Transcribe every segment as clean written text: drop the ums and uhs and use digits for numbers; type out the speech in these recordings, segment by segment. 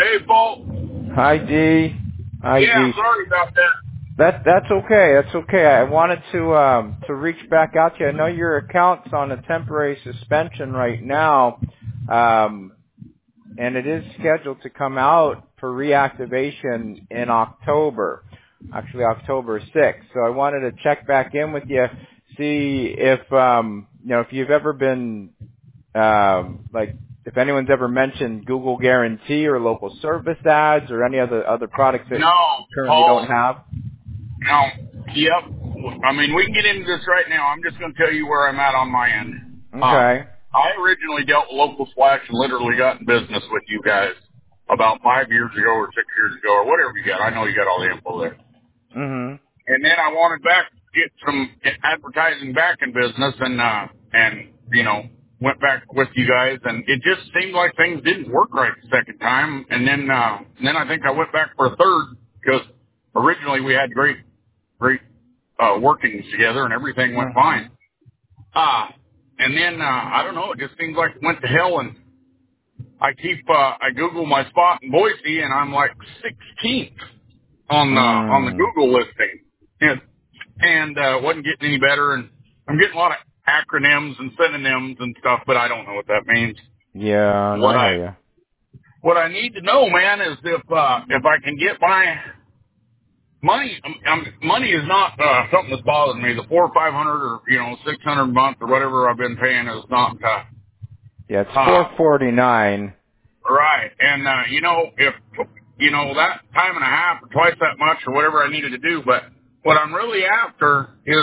Hey, Paul. Hi, D. Hi, Yeah, D. sorry about that. That's okay. That's okay. I wanted to reach back out to you. I know your account's on a temporary suspension right now, and it is scheduled to come out for reactivation in October, actually October 6th. So I wanted to check back in with you, see if if you've ever been if anyone's ever mentioned Google Guarantee or local service ads or any other products that No, you currently don't Paul. have. No. Yep. I mean, we can get into this right now. I'm just going to tell you where I'm at on my end. Okay. I originally dealt with Local Splash and literally got in business with you guys about 5 years ago or 6 years ago or whatever you got. I know you got all the info there. Mhm. And then I wanted back get some advertising back in business and went back with you guys and it just seemed like things didn't work right the second time and then I think I went back for a third because originally we had great workings together and everything went Mhm. fine. And then I don't know, it just seems like it went to hell and I Google my spot in Boise and I'm like 16th on the Mm. Google listing. And wasn't getting any better. And I'm getting a lot of acronyms and synonyms and stuff, but I don't know what that means. Yeah, no, What I I hear you. what I need to know, man, is if I can get my money. Money is not something that's bothering me. The $400 or $500 or $600 a month or whatever I've been paying is not Yeah, it's uh, 449. right. And if that time and a half or twice that much or whatever I needed to do, but what I'm really after is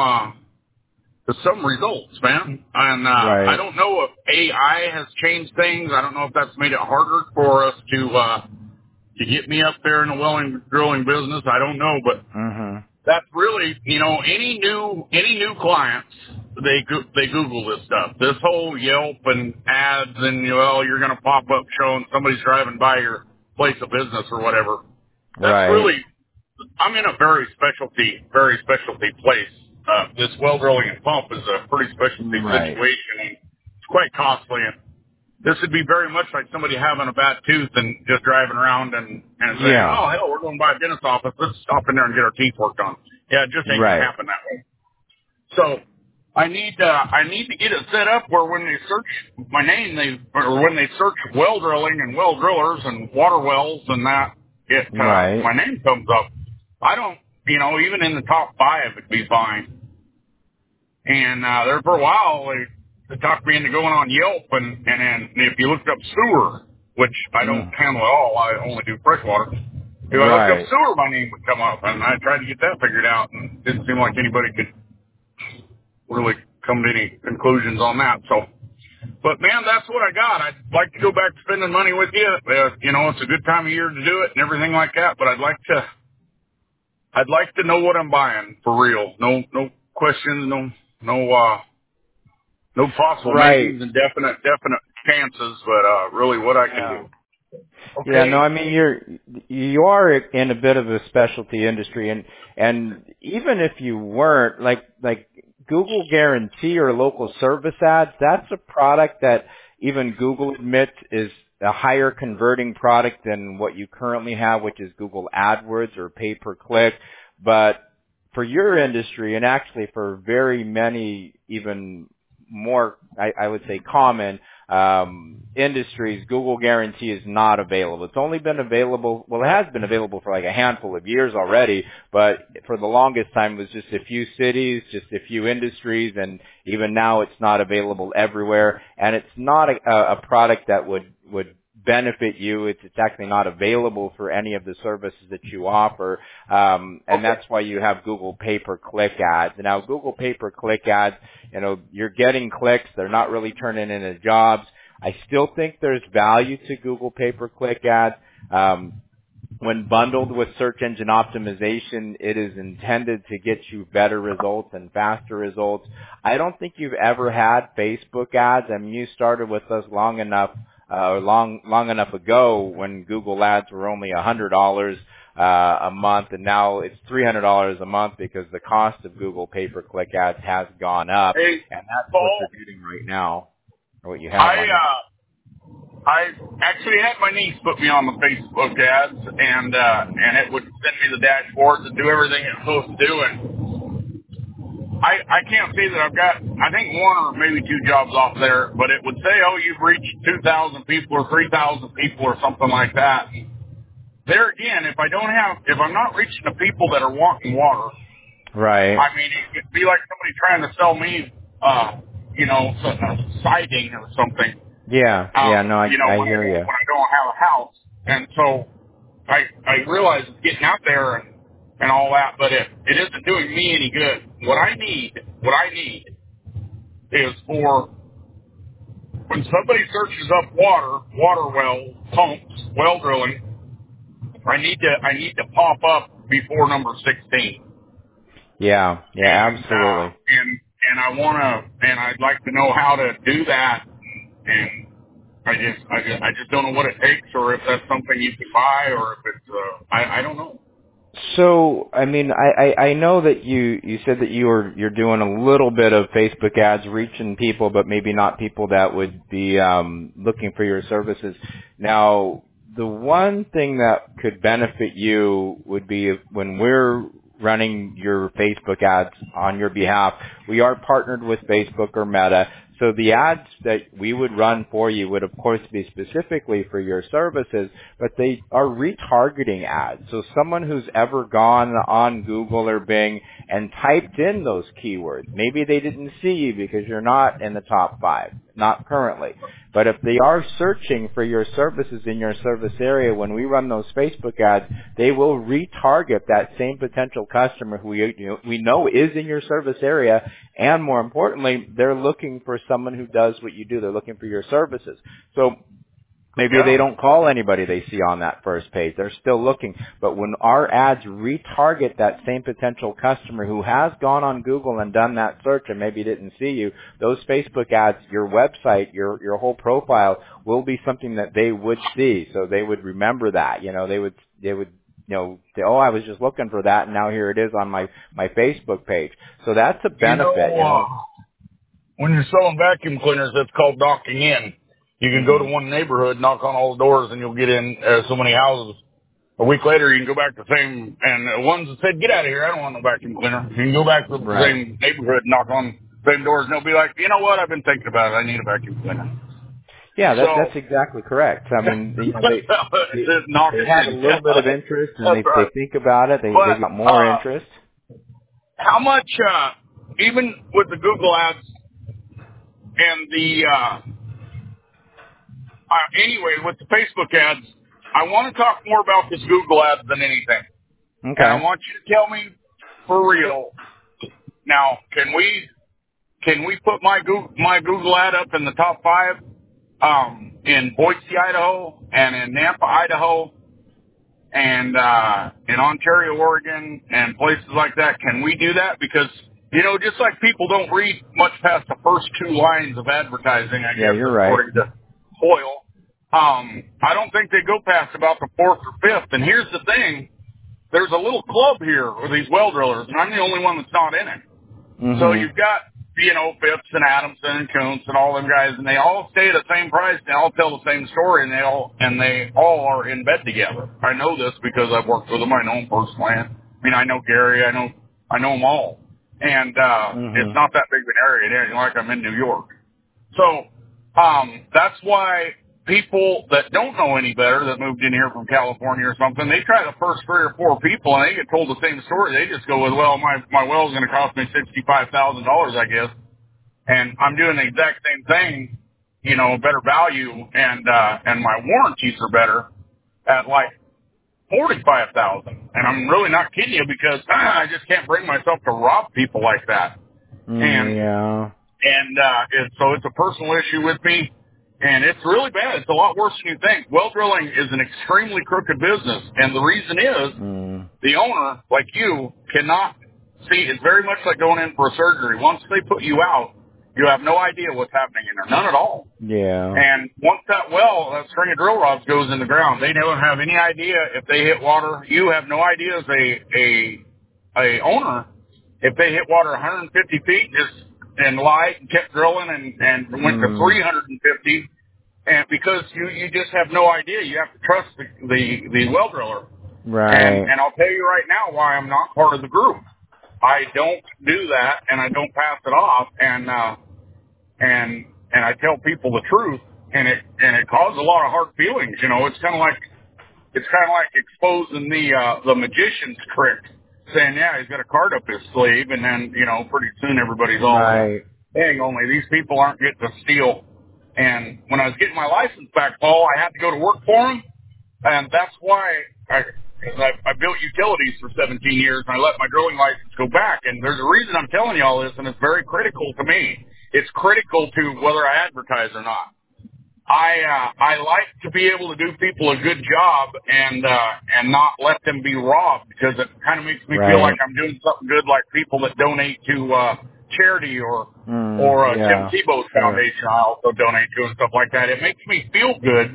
some results, man. And I Right. don't know if AI has changed things. I don't know if that's made it harder for us to get me up there in the welling drilling business. I don't know, but Mhm. that's really any new clients they Google this stuff. This whole Yelp and ads and you're going to pop up showing somebody's driving by your place of business or whatever. That's Right. really I'm in a very specialty place. This well drilling and pump is a pretty specialty Right. situation, and it's quite costly. And this would be very much like somebody having a bad tooth and just driving around and saying, Yeah. "Oh hell, we're going by a dentist office. Let's stop in there and get our teeth worked on." Yeah, it just ain't gonna Right. happen that way. So I need to get it set up where when they search my name, or when they search well drilling and well drillers and water wells and that, my Right. name comes up. I don't, even in the top 5, it'd be fine. And there for a while, they talked me into going on Yelp, and then if you looked up sewer, which I don't Mm. handle at all, I only do freshwater. If I looked up Right. sewer, my name would come up, and I tried to get that figured out, and it didn't seem like anybody could really come to any conclusions on that. So, but man, that's what I got. I'd like to go back to spending money with you. It's a good time of year to do it and everything like that. But I'd like to know what I'm buying for real. No questions. No possible Right. maybes and definite chances. But really, what I can Yeah. do. Yeah, no, Okay. I mean you are in a bit of a specialty industry, and even if you weren't, like Google Guarantee or local service ads, that's a product that even Google admits is a higher converting product than what you currently have, which is Google AdWords or pay per click. But for your industry, and actually for very many even more, I would say common industries, Google Guarantee is not available. It's only been available, well, it has been available for like a handful of years already, but for the longest time it was just a few cities, just a few industries, and even now it's not available everywhere, and it's not a product that would benefit you. It's actually not available for any of the services that you offer, and Okay. that's why you have Google pay-per-click ads. Now, Google pay-per-click ads, you're getting clicks. They're not really turning into jobs. I still think there's value to Google pay-per-click ads. When bundled with search engine optimization, it is intended to get you better results and faster results. I don't think you've ever had Facebook ads. I mean, you started with us long enough ago when Google ads were only $100 a month, and now it's $300 a month because the cost of Google pay-per-click ads has gone up, Hey, and that's what Paul. you're getting right now, or what you have on. I actually had my niece put me on the Facebook ads, and it would send me the dashboards and do everything it's supposed to do. And I can't say that I've got, I think one or maybe two jobs off there, but it would say, oh, you've reached 2,000 people or 3,000 people or something like that. There again, if I'm not reaching the people that are wanting water, Right. I mean, it'd be like somebody trying to sell me, siding or something. Yeah. No, I hear you. When I don't have a house. And so I realize it's getting out there and all that, but it isn't doing me any good. What I need is for when somebody searches up water well, pumps, well drilling, I need to pop up before number 16. Yeah, absolutely. And I'd like to know how to do that. And I just don't know what it takes, or if that's something you can buy, or if it's I don't know. So, I mean, I know that you said that you're doing a little bit of Facebook ads, reaching people, but maybe not people that would be looking for your services. Now, the one thing that could benefit you would be if, when we're running your Facebook ads on your behalf, we are partnered with Facebook or Meta. So the ads that we would run for you would, of course, be specifically for your services, but they are retargeting ads. So someone who's ever gone on Google or Bing and typed in those keywords, maybe they didn't see you because you're not in the top 5, not currently. But if they are searching for your services in your service area, when we run those Facebook ads, they will retarget that same potential customer who we know is in your service area, and more importantly, they're looking for someone who does what you do. They're looking for your services. So maybe they don't call anybody they see on that first page. They're still looking. But when our ads retarget that same potential customer who has gone on Google and done that search and maybe didn't see you, those Facebook ads, your website, your whole profile will be something that they would see. So they would remember that. They would say, oh, I was just looking for that, and now here it is on my Facebook page. So that's a benefit. When you're selling vacuum cleaners, that's called knocking in. You can go to one neighborhood, knock on all the doors, and you'll get in so many houses. A week later, you can go back to the same, and the ones that said, get out of here, I don't want no vacuum cleaner. You can go back to the same neighborhood, knock on the same doors, and they'll be like, you know what, I've been thinking about it, I need a vacuum cleaner. Yeah, that's exactly correct. I mean, they have a little bit of interest, and they think about it. They got more interest. How much, even with the Google ads and the, anyway, with the Facebook ads, I want to talk more about this Google ads than anything. Okay. And I want you to tell me for real. Now, can we put my Google ad up in the top 5? In Boise, Idaho, and in Nampa, Idaho, and in Ontario, Oregon, and places like that. Can we do that? Because, just like people don't read much past the first 2 lines of advertising, I guess, you're right. according to Hoyle, I don't think they go past about the 4th or 5th. And here's the thing. There's a little club here with these well drillers, and I'm the only one that's not in it. Mm-hmm. So you've got, Phipps and Adamson and Kuntz and all them guys, and they all stay at the same price. They all tell the same story, and they all are in bed together. I know this because I've worked with them. I know them personally. I mean, I know Gary. I know them all, and it's not that big of an area. Like I'm in New York, so that's why people that don't know any better, that moved in here from California or something, they try the first 3 or 4 people, and they get told the same story. They just go with, well, my well's going to cost me $65,000, I guess, and I'm doing the exact same thing, better value, and my warranties are better at like $45,000, and I'm really not kidding you because I just can't bring myself to rob people like that, and so it's a personal issue with me. And it's really bad. It's a lot worse than you think. Well drilling is an extremely crooked business. And the reason is the owner, like you, cannot see. It's very much like going in for a surgery. Once they put you out, you have no idea what's happening in there. None at all. Yeah. And once that string of drill rods goes in the ground, they don't have any idea if they hit water. You have no idea as a owner if they hit water 150 feet and lied and kept drilling and went to 350, and because you just have no idea. You have to trust the well driller. Right. And I'll tell you right now why I'm not part of the group. I don't do that, and I don't pass it off, and I tell people the truth, and it causes a lot of hard feelings. You know, it's kind of like exposing the magician's trick, saying, yeah, he's got a card up his sleeve, and then, you know, pretty soon everybody's all, Right. dang, only these people aren't getting to steal. And when I was getting my license back, Paul, I had to go to work for them, and that's why I built utilities for 17 years, and I let my drilling license go back. And there's a reason I'm telling you all this, and it's very critical to me. It's critical to whether I advertise or not. I like to be able to do people a good job and not let them be robbed, because it kind of makes me feel like I'm doing something good, like people that donate to charity or Tim Tebow's foundation. I also donate to and stuff like that. It makes me feel good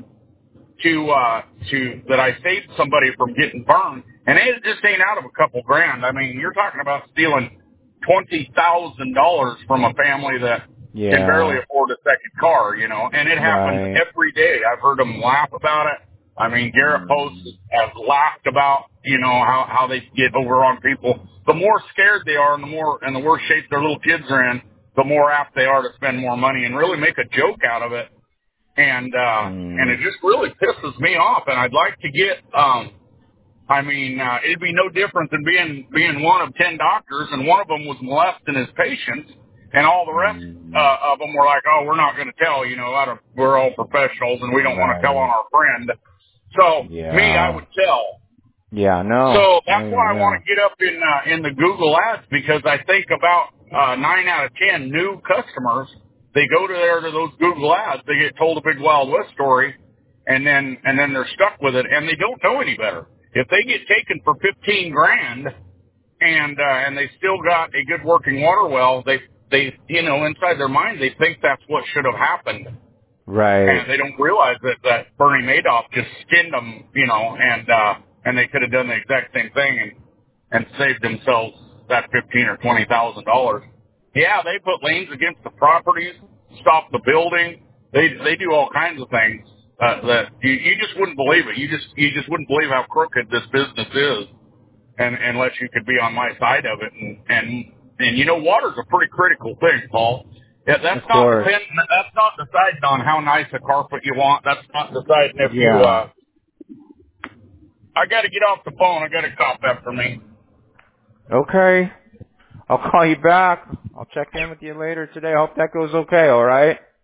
to that I saved somebody from getting burned, and it just ain't out of a couple grand. I mean, you're talking about stealing $20,000 from a family that can barely afford a second car, you know, and it happens every day. I've heard them laugh about it. I mean, Garrett Post has laughed about, you know, how they get over on people. The more scared they are, and the worse shape their little kids are in, the more apt they are to spend more money and really make a joke out of it. And it just really pisses me off. And I'd like to get, it'd be no different than being one of 10 doctors, and one of them was molesting his patients, and all the rest of them were like, oh, we're not going to tell, you know, we're all professionals and we don't want to tell on our friend. So me, I would tell. Yeah, no. So that's why I want to get up in the Google ads, because I think about 9 out of 10 new customers, they go to those Google ads, they get told a big Wild West story, and then they're stuck with it, and they don't know any better. If they get taken for 15 grand and they still got a good working water well, they you know, inside their mind they think that's what should have happened. Right. And they don't realize that Bernie Madoff just skinned them, you know, and they could have done the exact same thing and saved themselves that $15,000 or $20,000. Yeah, they put liens against the properties, stop the building. They do all kinds of things that you just wouldn't believe it. You just wouldn't believe how crooked this business is, and unless you could be on my side of it. And you know, water's a pretty critical thing, Paul. Yeah, that's not deciding on how nice a carpet you want. That's not deciding if you. I got to get off the phone. I got a cop after me. Okay. I'll call you back. I'll check in with you later today. I hope that goes okay, all right?